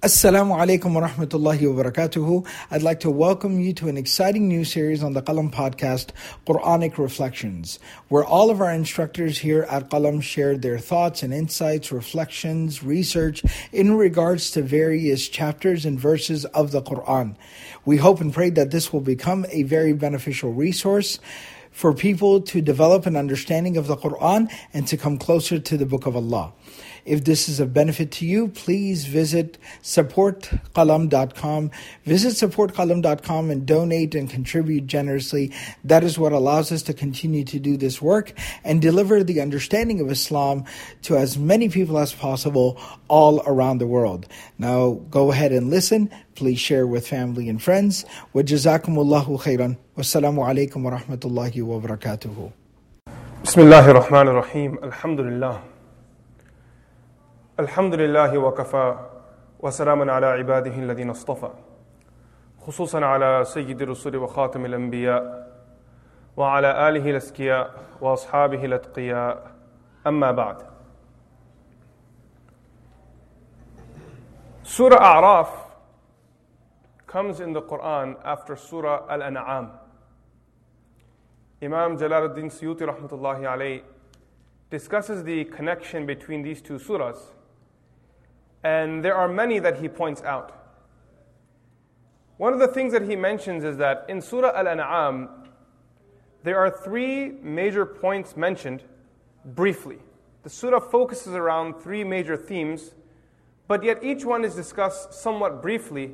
Assalamu alaikum wa rahmatullahi wa barakatuhu. I'd like to welcome you to an exciting new series on the Qalam podcast, Quranic Reflections, where all of our instructors here at Qalam share their thoughts and insights, reflections, research in regards to various chapters and verses of the Quran. We hope and pray that this will become a very beneficial resource for people to develop an understanding of the Quran and to come closer to the Book of Allah. If this is of benefit to you, please visit supportqalam.com. Visit supportqalam.com and donate and contribute generously. That is what allows us to continue to do this work and deliver the understanding of Islam to as many people as possible all around the world. Now, go ahead and listen. Please share with family and friends. وَجَزَاكُمُ khairan. Wassalamu alaikum wa rahmatullahi wa barakatuhu. Bismillahir Rahmanir Rahim. Alhamdulillah. الحمد لله وكفى وسلام على عباده الذين اصطفى خصوصا على سيد الرسل وخاتم الأنبياء وعلى آله الأزكياء وأصحابه الأتقياء أما بعد. Surah A'raf comes in the Quran after Surah Al-An'am. Imam Jalaluddin Suyuti rahmatullahi alayhi discusses the connection between these two surahs. And there are many that he points out. One of the things that he mentions is that in Surah Al-An'am, there are three major points mentioned briefly. The surah focuses around three major themes, but yet each one is discussed somewhat briefly.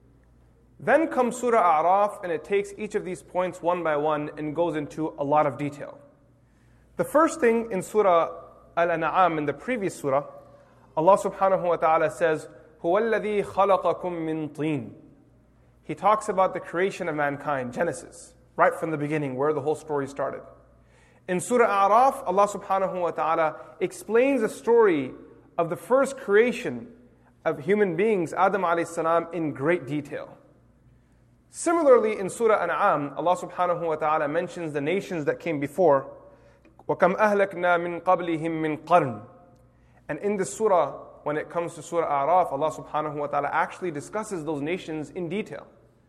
Then comes Surah A'raf, and it takes each of these points one by one and goes into a lot of detail. The first thing in Surah Al-An'am, in the previous surah, Allah subhanahu wa ta'ala says, هُوَ الَّذِي خَلَقَكُم مِّن طِينٍ. He talks about the creation of mankind, Genesis, right from the beginning, where the whole story started. In Surah A'raf, Allah subhanahu wa ta'ala explains the story of the first creation of human beings, Adam alayhi salam, in great detail. Similarly, in Surah An'am, Allah subhanahu wa ta'ala mentions the nations that came before, وَكَمْ أَهْلَكْنَا مِنْ قَبْلِهِمْ مِنْ قَرْنٍ. And in this surah, when it comes to Surah A'raf, Allah subhanahu wa ta'ala actually discusses those nations in detail.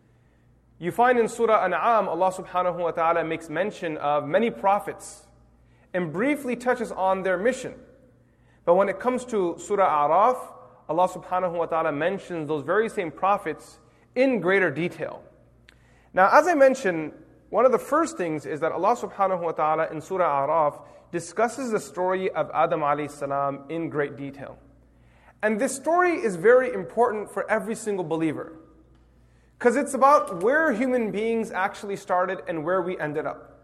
You find in Surah An'am, Allah subhanahu wa ta'ala makes mention of many prophets and briefly touches on their mission. But when it comes to Surah A'raf, Allah subhanahu wa ta'ala mentions those very same prophets in greater detail. Now, as I mentioned, one of the first things is that Allah subhanahu wa ta'ala in Surah A'raf discusses the story of Adam alayhi salam in great detail. And this story is very important for every single believer, because it's about where human beings actually started and where we ended up.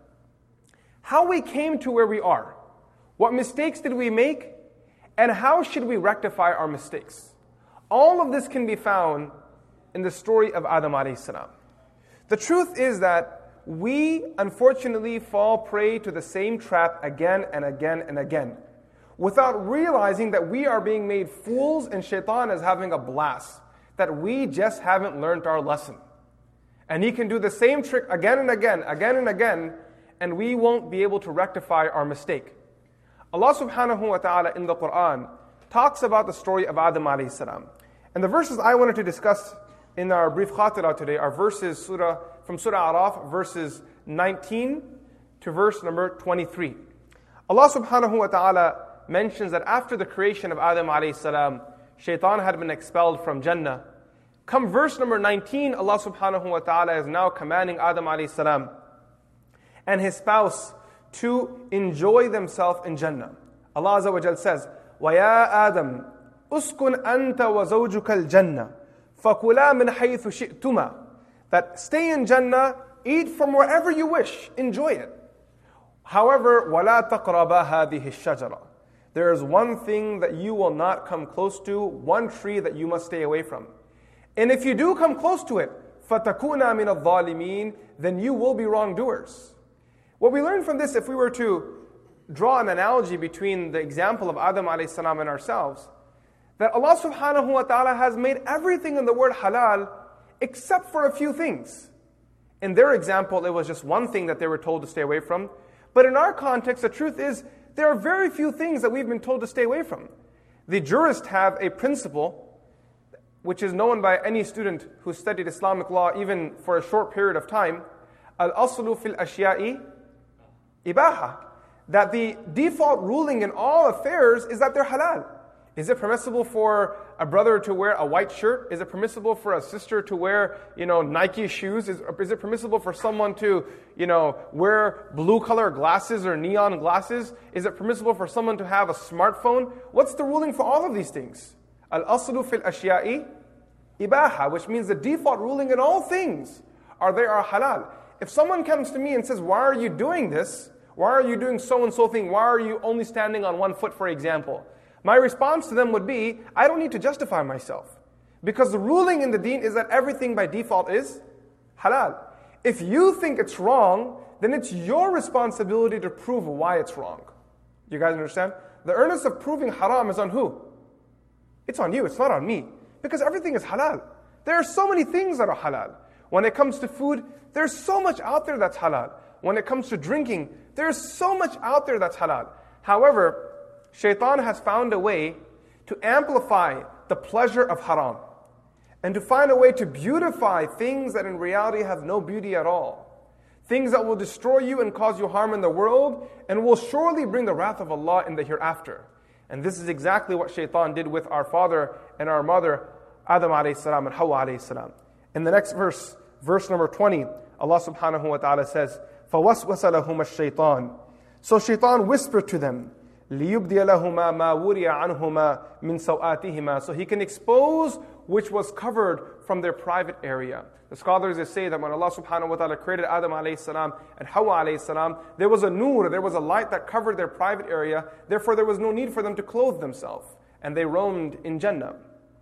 How we came to where we are. What mistakes did we make? And how should we rectify our mistakes? All of this can be found in the story of Adam alayhi salam. The truth is that we, unfortunately, fall prey to the same trap again and again and again, without realizing that we are being made fools and shaitan is having a blast, that we just haven't learned our lesson. And he can do the same trick again and again, and we won't be able to rectify our mistake. Allah subhanahu wa ta'ala in the Quran talks about the story of Adam alayhi salam. And the verses I wanted to discuss in our brief khatira today are verses from Surah A'raf, verses 19 to verse number 23. Allah subhanahu wa ta'ala mentions that after the creation of Adam alayhi salam, shaitan had been expelled from Jannah. Come verse number 19, Allah subhanahu wa ta'ala is now commanding Adam alayhi salam and his spouse to enjoy themselves in Jannah. Allah Azza wa Jal says, وَيَا آدَمْ أُسْكُنْ أَنْتَ وَزَوْجُكَ الْجَنَّةِ فَكُلَا مِنْ حَيْثُ شِئْتُمَا. That stay in Jannah, eat from wherever you wish, enjoy it. However, وَلَا تَقْرَبَا هَذِهِ الشَّجَرَةِ. There is one thing that you will not come close to, one tree that you must stay away from. And if you do come close to it, فَتَكُونَا مِنَ الظَّالِمِينَ, then you will be wrongdoers. What we learn from this, if we were to draw an analogy between the example of Adam alayhi salam and ourselves, that Allah subhanahu wa ta'ala has made everything in the word halal except for a few things. In their example, it was just one thing that they were told to stay away from. But in our context, the truth is, there are very few things that we've been told to stay away from. The jurists have a principle which is known by any student who studied Islamic law even for a short period of time, al-aslu fil ashya'i ibaha, that the default ruling in all affairs is that they're halal. Is it permissible for a brother to wear a white shirt? Is it permissible for a sister to wear, Nike shoes? Is it permissible for someone to, wear blue color glasses or neon glasses? Is it permissible for someone to have a smartphone? What's the ruling for all of these things? Al-aslu fil ashya'i ibaha, which means the default ruling in all things they are halal. If someone comes to me and says, why are you doing this? Why are you doing so-and-so thing? Why are you only standing on one foot, for example? My response to them would be, I don't need to justify myself. Because the ruling in the deen is that everything by default is halal. If you think it's wrong, then it's your responsibility to prove why it's wrong. You guys understand? The earnest of proving haram is on who? It's on you, it's not on me. Because everything is halal. There are so many things that are halal. When it comes to food, there's so much out there that's halal. When it comes to drinking, there's so much out there that's halal. However, Shaitan has found a way to amplify the pleasure of haram and to find a way to beautify things that in reality have no beauty at all. Things that will destroy you and cause you harm in the world and will surely bring the wrath of Allah in the hereafter. And this is exactly what Shaitan did with our father and our mother, Adam alayhi salam and Hawa alayhi salam. In the next verse, verse number 20, Allah subhanahu wa ta'ala says, فَوَسْوَسَ لَهُمَ الشَّيْطَانِ So Shaitan whispered to them, لِيُبْدِيَ لَهُمَا مَا وُرِيَ عَنْهُمَا مِنْ سَوْآتِهِمَا, so he can expose which was covered from their private area. The scholars say that when Allah subhanahu wa ta'ala created Adam alayhi salam and Hawa alayhi salam, there was a nur, there was a light that covered their private area, therefore there was no need for them to clothe themselves. And they roamed in Jannah.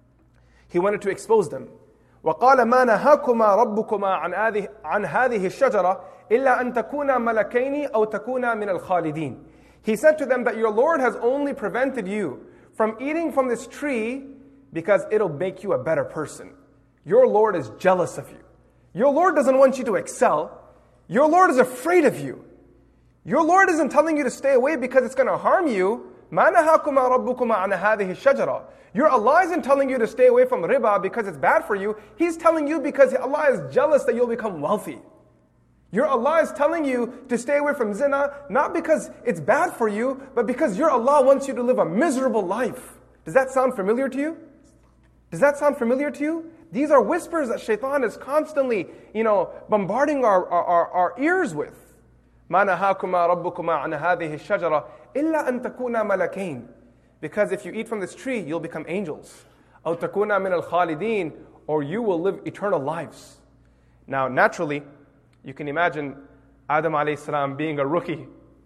He wanted to expose them. وَقَالَ مَا نَهَاكُمَا رَبُّكُمَا عَنْ هَذِهِ الشَّجَرَةِ إِلَّا أَن تَكُونَا مَلَكَيْنِ أَوْ تَكُونَا مِنَ الْخَالِدِينَ. He said to them that your Lord has only prevented you from eating from this tree because it'll make you a better person. Your Lord is jealous of you. Your Lord doesn't want you to excel. Your Lord is afraid of you. Your Lord isn't telling you to stay away because it's going to harm you. مَا نَهَاكُمَا رَبُّكُمَا عَنْ هَذِهِ الشَّجَرَةِ. Your Allah isn't telling you to stay away from riba because it's bad for you. He's telling you because Allah is jealous that you'll become wealthy. Your Allah is telling you to stay away from zina, not because it's bad for you, but because your Allah wants you to live a miserable life. Does that sound familiar to you? Does that sound familiar to you? These are whispers that Shaitan is constantly, bombarding our ears with. مَا نَهَاكُمَا رَبُّكُمَا عَنْ هَذِهِ الشَّجَرَةِ إِلَّا أَن تَكُونَا مَلَكَيْنِ. Because if you eat from this tree, you'll become angels. أَوْ تَكُونَا مِنَ الْخَالِدِينَ. Or you will live eternal lives. Now, naturally, you can imagine Adam alayhi salam being a rookie,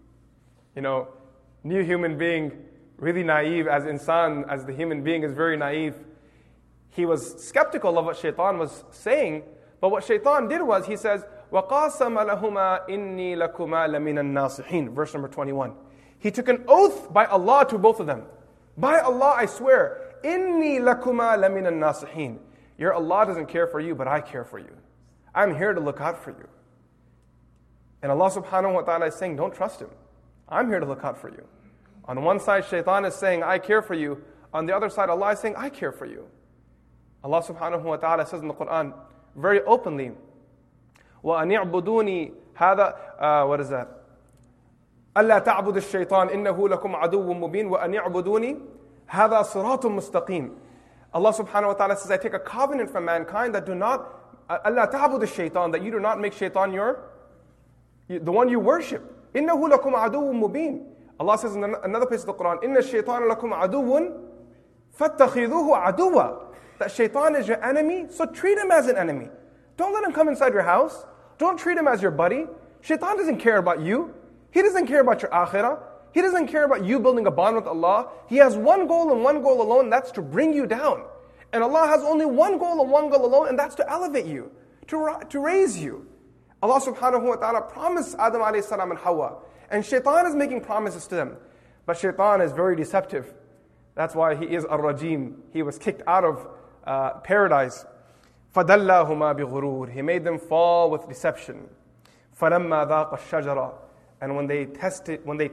new human being, really naive as insan, as the human being is very naive. He was skeptical of what Shaitan was saying, but what Shaitan did was, he says, وَقَاسَمَ لَهُمَا إِنِّي لَكُمَا لَمِنَ النَّاصِحِينَ. Verse number 21. He took an oath by Allah to both of them. By Allah, I swear, إِنِّي لَكُمَا لَمِنَ النَّاصِحِينَ. Your Allah doesn't care for you, but I care for you. I'm here to look out for you. And Allah subhanahu wa ta'ala is saying, don't trust him. I'm here to look out for you. On one side, Shaitan is saying, I care for you. On the other side, Allah is saying, I care for you. Allah subhanahu wa ta'ala says in the Quran, very openly, وَأَنِ اعْبُدُونِي هَذَا what is that? أَلَّا تَعْبُدُ الشَّيْطَانِ إِنَّهُ لَكُمْ عَدُوٌّ مُبِينٌ وَأَنِ اعْبُدُونِي هَذَا صِرَاطٌ مُسْتَقِيمٌ. Allah subhanahu wa ta'ala says, I take a covenant from mankind that do not, أَلَّا تَعْبُدُ الشَّيْطَانِ, that you do not make Shaitan the one you worship. إِنَّهُ لَكُمْ عَدُوٌّ مُبِينٌ. Allah says in another place of the Quran, إِنَّ الشَّيْطَانَ لَكُمْ عَدُوٌّ فَاتَّخِذُوهُ عَدُوًّا. That Shaitan is your enemy, so treat him as an enemy. Don't let him come inside your house. Don't treat him as your buddy. Shaitan doesn't care about you. He doesn't care about your akhirah. He doesn't care about you building a bond with Allah. He has one goal and one goal alone, and that's to bring you down. And Allah has only one goal and one goal alone, and that's to elevate you, to raise you. Allah subhanahu wa ta'ala promised Adam alayhi salam and Hawa. And Shaitan is making promises to them. But Shaitan is very deceptive. That's why he is ar-rajim. He was kicked out of paradise. فَدَلَّاهُمَا بِغُرُورٍ. He made them fall with deception. فَلَمَّا ذَاقَ الشَّجَرَةِ. And when they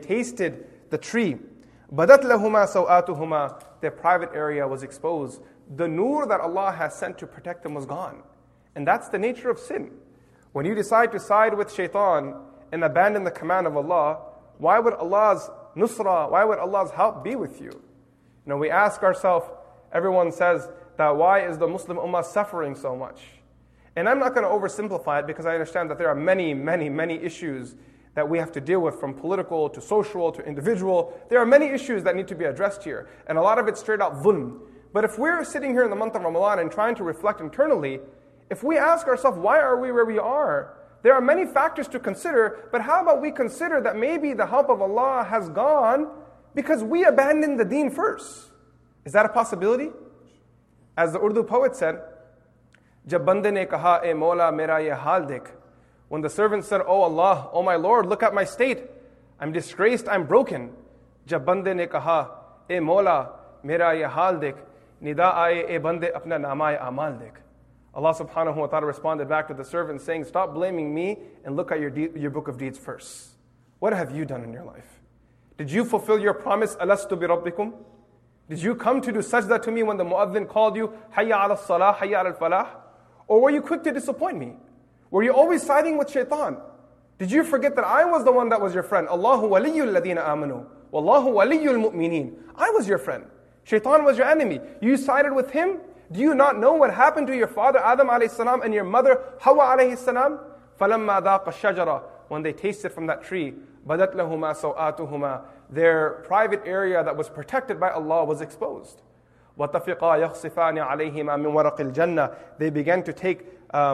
tasted the tree, بَدَتْ لَهُمَا سَوْآتُهُمَا. Their private area was exposed. the nur that Allah has sent to protect them was gone. And that's the nature of sin. When you decide to side with shaitan and abandon the command of Allah, why would Allah's nusra, why would Allah's help be with you? We ask ourselves, everyone says that why is the Muslim ummah suffering so much? And I'm not going to oversimplify it because I understand that there are many, many, many issues that we have to deal with, from political to social to individual. There are many issues that need to be addressed here. And a lot of it's straight out dhulm. But if we're sitting here in the month of Ramadan and trying to reflect internally, if we ask ourselves, why are we where we are? There are many factors to consider, but how about we consider that maybe the help of Allah has gone because we abandoned the deen first? Is that a possibility? As the Urdu poet said, "Jab bande ne kaha, e Mola mera ye hal dekh." When the servant said, "Oh Allah, oh my Lord, look at my state. I'm disgraced, I'm broken." "Jab bande ne kaha, e Mola mera ye hal dekh, nida aaye e bande apna nama-e amal dekh." Allah subhanahu wa ta'ala responded back to the servant saying, "Stop blaming me and look at your book of deeds first. What have you done in your life? Did you fulfill your promise, alastu bi rabbikum? Did you come to do sajda to me when the muadhin called you, hayya ala salah, hayya ala falah? Or were you quick to disappoint me? Were you always siding with shaitan? Did you forget that I was the one that was your friend? Allahu waliyyul ladina amanu, wallahu waliyyul mu'mineen. I was your friend. Shaitan was your enemy. You sided with him. Do you not know what happened to your father Adam alayhi salam and your mother Hawa alayhi salam? فَلَمَّا ذَاقَ الشَّجَرَةَ, when they tasted from that tree, بَدَتْ لَهُمَا سَوْآتُهُمَا, their private area that was protected by Allah was exposed. وَطَفِقَا يَخْصِفَانِ عَلَيْهِمَا مِنْ وَرَقِ الْجَنَّةِ, they began to take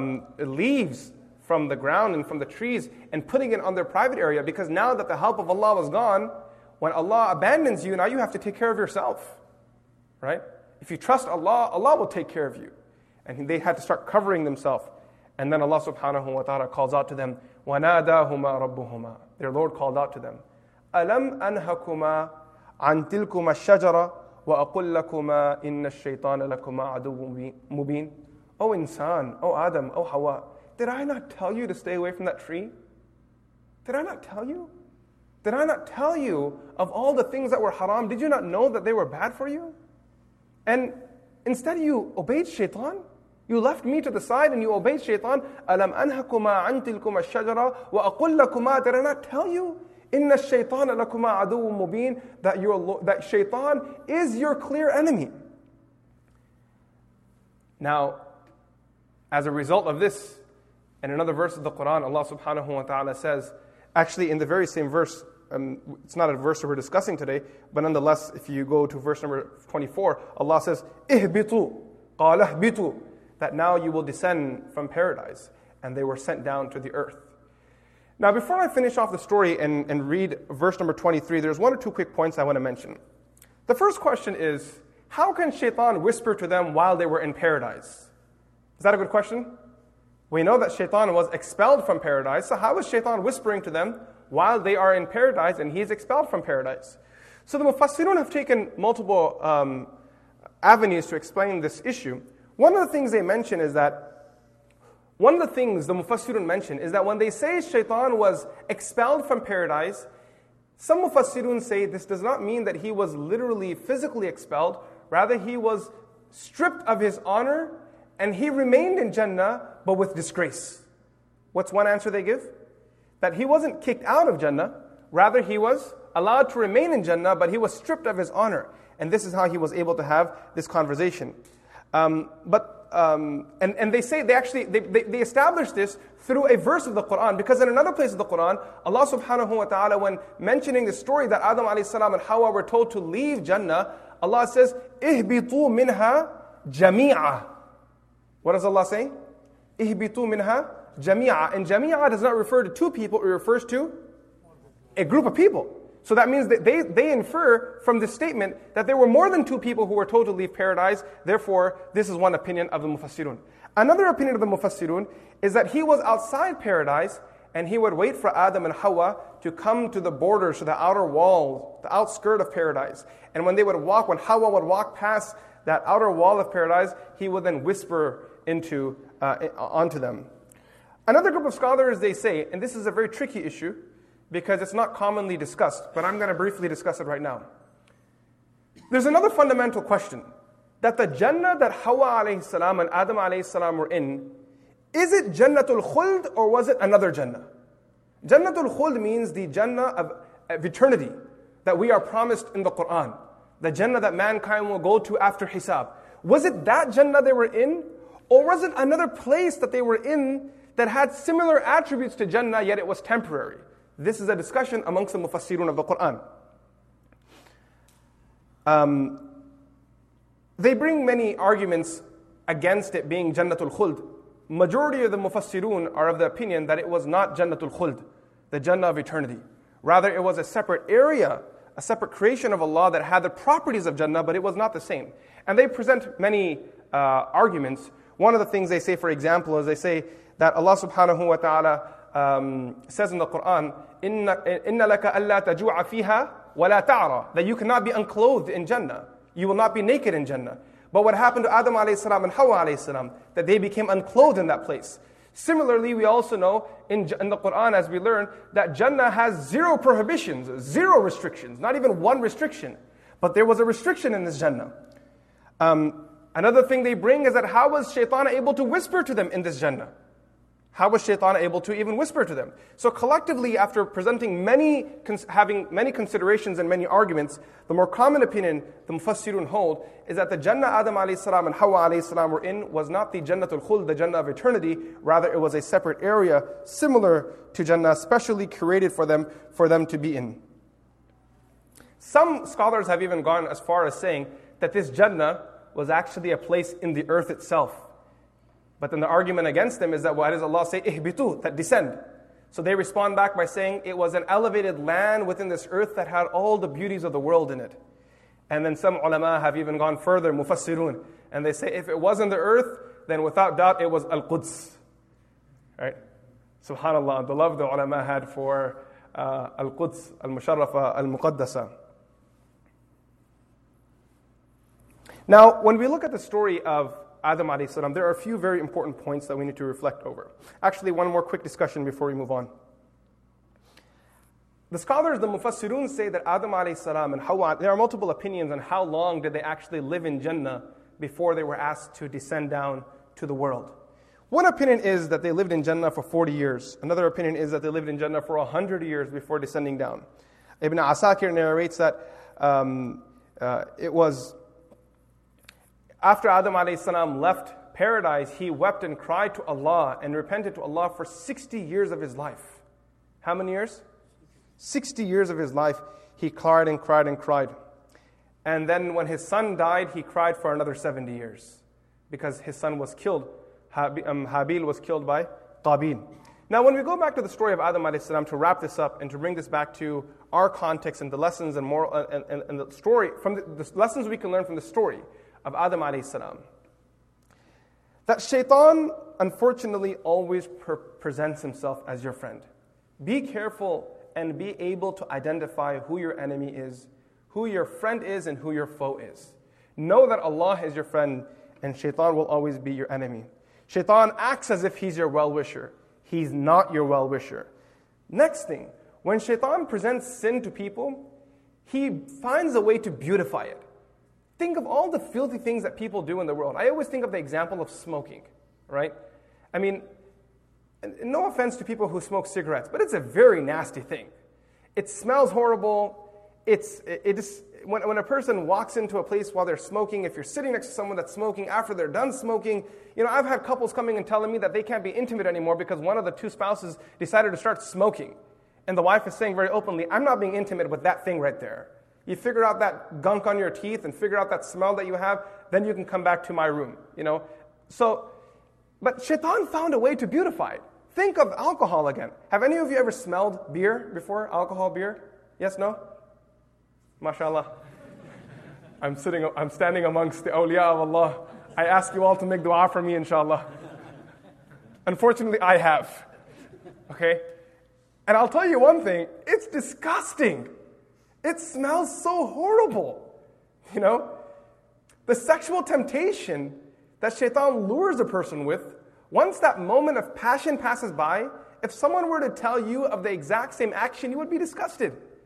leaves from the ground and from the trees and putting it on their private area, because now that the help of Allah was gone, when Allah abandons you, now you have to take care of yourself. Right? If you trust Allah, Allah will take care of you. And they had to start covering themselves. And then Allah subhanahu wa ta'ala calls out to them, وَنَادَاهُمَا رَبُّهُمَا, their Lord called out to them, أَلَمْ أَنْهَكُمَا عَنْ تِلْكُمَا الشَّجَرَةِ وَأَقُلْ لَكُمَا إِنَّ الشَّيْطَانَ لَكُمَا عَدُوٌّ مُبِينٌ. O insan, O Adam, O Hawa, did I not tell you to stay away from that tree? Did I not tell you? Did I not tell you of all the things that were haram? Did you not know that they were bad for you? And instead you obeyed shaitan. You left me to the side and you obeyed shaitan. أَلَمْ أَنْهَكُمَا عَنْ تِلْكُمَا الشَّجَرَةِ وَأَقُلْ لَكُمَا, did I not tell you? إِنَّ الشَّيْطَانَ لَكُمَا عَدُوٌّ مُبِينٌ, that shaitan is your clear enemy. Now, as a result of this, in another verse of the Quran, Allah subhanahu wa ta'ala says, actually in the very same verse, it's not a verse that we're discussing today, but nonetheless, if you go to verse number 24, Allah says, إِهْبِطُوا قَالَ اهْبِطُوا, that now you will descend from paradise. And they were sent down to the earth. Now, before I finish off the story and read verse number 23, there's one or two quick points I want to mention. The first question is, how can shaitan whisper to them while they were in paradise? Is that a good question? We know that shaitan was expelled from paradise, so how is shaitan whispering to them while they are in paradise and he is expelled from paradise? So the Mufassirun have taken multiple avenues to explain this issue. One of the things they mention is that, one of the things the Mufassirun mention is that when they say shaitan was expelled from paradise, some Mufassirun say this does not mean that he was literally physically expelled, rather he was stripped of his honor and he remained in Jannah but with disgrace. What's one answer they give? That he wasn't kicked out of Jannah, rather he was allowed to remain in Jannah, but he was stripped of his honor. And this is how he was able to have this conversation. And they say they establish this through a verse of the Quran, because in another place of the Quran, Allah subhanahu wa ta'ala, when mentioning the story that Adam alayhi salam and Hawa were told to leave Jannah, Allah says, إِهْبِطُوا مِنْهَا جَمِيعًا. What does Allah say? إِهْبِطُوا مِنْهَا جَمِيعًا. And جَمِيعًا does not refer to two people, it refers to a group of people. So that means that they infer from this statement that there were more than two people who were told to leave paradise. Therefore, this is one opinion of the Mufassirun. Another opinion of the Mufassirun is that he was outside paradise and he would wait for Adam and Hawa to come to the borders, to the outer wall, the outskirt of paradise. And when when Hawa would walk past that outer wall of paradise, he would then whisper onto them. Another group of scholars, they say, and this is a very tricky issue, because it's not commonly discussed, but I'm going to briefly discuss it right now. There's another fundamental question. that the Jannah that Hawa alayhi salam and Adam alayhi salam were in, is it Jannatul Khuld or was it another Jannah? Jannatul Khuld means the Jannah of eternity that we are promised in the Quran. The Jannah that mankind will go to after Hisab. Was it that Jannah they were in? Or was it another place that they were in that had similar attributes to Jannah, yet it was temporary? This is a discussion amongst the Mufassirun of the Quran. They bring many arguments against it being Jannatul Khuld. Majority of the Mufassirun are of the opinion that it was not Jannatul Khuld, the Jannah of eternity. Rather, it was a separate area, a separate creation of Allah that had the properties of Jannah, but it was not the same. And they present many arguments. One of the things they say, for example, is they say that Allah subhanahu wa ta'ala says in the Quran, إِنَّ لَكَ أَلَّا تَجُوعَ فِيهَا وَلَا تَعْرَى, that you cannot be unclothed in Jannah. You will not be naked in Jannah. But what happened to Adam alayhi salam and Hawa alayhi salam, that they became unclothed in that place. Similarly, we also know in the Quran, as we learn, that Jannah has zero prohibitions, zero restrictions, not even one restriction. But there was a restriction in this Jannah. Another thing they bring is that how was Shaitan able to whisper to them in this Jannah? How was Shaitan able to even whisper to them? So collectively, after presenting having many considerations and many arguments, the more common opinion the Mufassirun hold is that the Jannah Adam alayhi salam and Hawa alayhi salam were in was not the Jannatul Khuld, the Jannah of eternity. Rather, it was a separate area similar to Jannah, specially created for them to be in. Some scholars have even gone as far as saying that this Jannah was actually a place in the earth itself. But then the argument against them is that why does Allah say, ihbitu, that descend? So they respond back by saying it was an elevated land within this earth that had all the beauties of the world in it. And then some ulama have even gone further, mufassirun, and they say if it wasn't the earth, then without doubt it was Al-Quds. Right? SubhanAllah, the love the ulama had for Al-Quds, Al-Musharrafa, Al-Muqaddasa. Now, when we look at the story of Adam alayhi salam, there are a few very important points that we need to reflect over. Actually, one more quick discussion before we move on. The scholars, the Mufassirun, say that Adam alayhi salam and Hawa, there are multiple opinions on how long did they actually live in Jannah before they were asked to descend down to the world. One opinion is that they lived in Jannah for 40 years. Another opinion is that they lived in Jannah for 100 years before descending down. Ibn Asakir narrates that it was after Adam alayhi salam left paradise, he wept and cried to Allah and repented to Allah for 60 years of his life. How many years? 60 years of his life, he cried and cried and cried. And then when his son died, he cried for another 70 years because his son was killed. Habil was killed by Qabil. Now, when we go back to the story of Adam alayhi salam to wrap this up and to bring this back to our context and the lessons and moral and the story from the lessons we can learn from the story of Adam alayhi salam, that Shaitan unfortunately always presents himself as your friend. Be careful and be able to identify who your enemy is, who your friend is, and who your foe is. Know that Allah is your friend and Shaitan will always be your enemy. Shaitan acts as if he's your well-wisher. He's not your well-wisher. Next thing, when Shaitan presents sin to people, he finds a way to beautify it. Think of all the filthy things that people do in the world. I always think of the example of smoking, right? I mean, no offense to people who smoke cigarettes, but it's a very nasty thing. It smells horrible. When a person walks into a place while they're smoking, if you're sitting next to someone that's smoking, after they're done smoking, I've had couples coming and telling me that they can't be intimate anymore because one of the two spouses decided to start smoking. And the wife is saying very openly, I'm not being intimate with that thing right there. You figure out that gunk on your teeth and figure out that smell that you have, then you can come back to my room, But Shaitan found a way to beautify it. Think of alcohol again. Have any of you ever smelled beer before? Alcohol beer? Yes, no? MashaAllah. I'm standing amongst the awliya of Allah. I ask you all to make dua for me, inshallah. Unfortunately, I have. Okay? And I'll tell you one thing, it's disgusting. It smells so horrible. The sexual temptation that Shaitan lures a person with, once that moment of passion passes by, if someone were to tell you of the exact same action, you would be disgusted.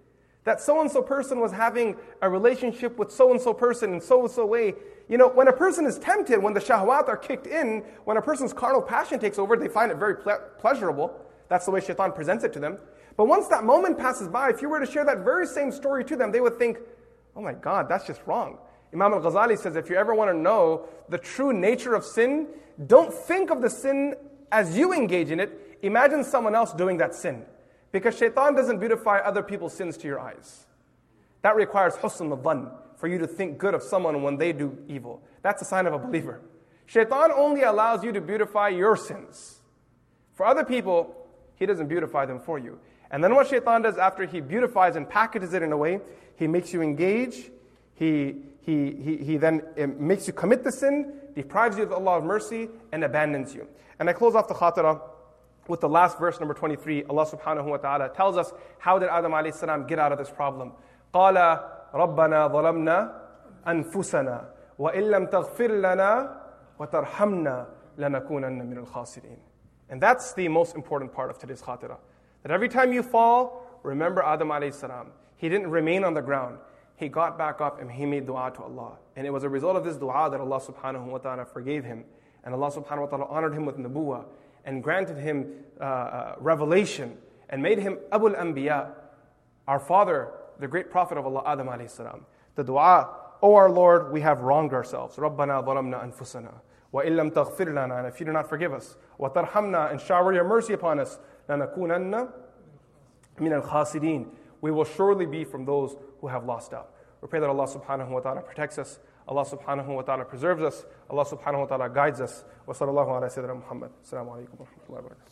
that so-and-so person was having a relationship with so-and-so person in so-and-so way. You know, when a person is tempted, when the shahwat are kicked in, when a person's carnal passion takes over, they find it very pleasurable. That's the way shaitan presents it to them. But once that moment passes by, if you were to share that very same story to them, they would think, oh my God, that's just wrong. Imam al-Ghazali says, if you ever want to know the true nature of sin, don't think of the sin as you engage in it. Imagine someone else doing that sin. Because shaitan doesn't beautify other people's sins to your eyes. That requires husn al-dhann, for you to think good of someone when they do evil. That's a sign of a believer. Shaitan only allows you to beautify your sins. For other people, he doesn't beautify them for you. And then what shaitan does after he beautifies and packages it in a way, he makes you engage, he then makes you commit the sin, deprives you of Allah's mercy, and abandons you. And I close off the khatira with the last verse, number 23. Allah subhanahu wa ta'ala tells us, how did Adam alayhi salam get out of this problem? قَالَ رَبَّنَا ظَلَمْنَا أَنفُسَنَا وَإِن لَمْ تَغْفِرْ لَنَا وَتَرْحَمْنَا لَنَكُونَنَّ مِنَ الْخَاسِرِينَ. And that's the most important part of today's khatira. That every time you fall, remember Adam alayhi salam. He didn't remain on the ground. He got back up and he made dua to Allah. And it was a result of this dua that Allah subhanahu wa ta'ala forgave him. And Allah subhanahu wa ta'ala honored him with nubuwah and granted him revelation and made him Abul Anbiya, our father, the great prophet of Allah, Adam alayhi salam. The dua, O our Lord, we have wronged ourselves. رَبَّنَا ظَلَمْنَا أَنفُسَنَا وَإِن لَمْ تَغْفِرْ لَنَا. And if you do not forgive us, وَتَرْحَمْنَا, and shower your mercy upon us, لَنَكُونَنَّ مِنَ الْخَاسِرِينَ. We will surely be from those who have lost out. We pray that Allah subhanahu wa ta'ala protects us. Allah subhanahu wa ta'ala preserves us. Allah subhanahu wa ta'ala guides us. Wa sallallahu ala sayyidina Muhammad. Assalamu alaikum wa rahmatullahi wa barakatuh.